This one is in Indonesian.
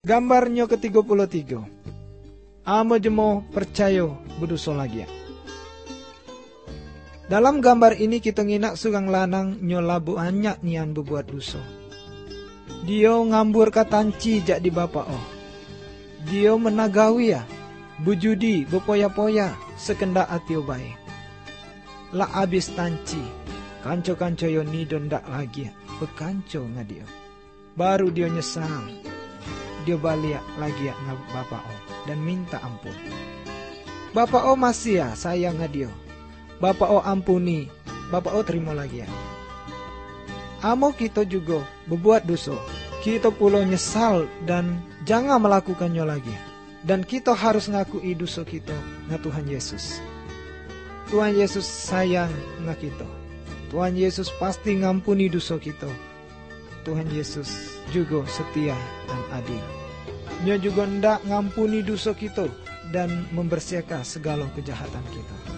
Gambarnya ke-33. Amo jemo percaya berdosa lagi. Dalam gambar ini kita nginak sugang lanang nyolabu anyak nian berbuat dosa. Dia ngambur katanci jak di bapa oh. Dia menagawi ya, bujudi, bepoya-poya, sekendak atio bae. La abis tanci, kanco-kanco yo ni dondak lagi, bekanco ngadio. Baru dia nyesal, dia balik lagi ya na bapa o dan minta ampun. Bapa o masih ya sayang ngadio. Bapa o ampuni, bapa o terima lagi ya. Amo kita juga berbuat dosa. Kita pula nyesal dan jangan melakukannya lagi. Dan kita harus ngakui dosa kita na Tuhan Yesus. Tuhan Yesus sayang na kita. Tuhan Yesus pasti ngampuni dosa kita. Tuhan Yesus juga setia dan adil. Dia juga ndak ngampuni dosa kita dan membersihkan segala kejahatan kita.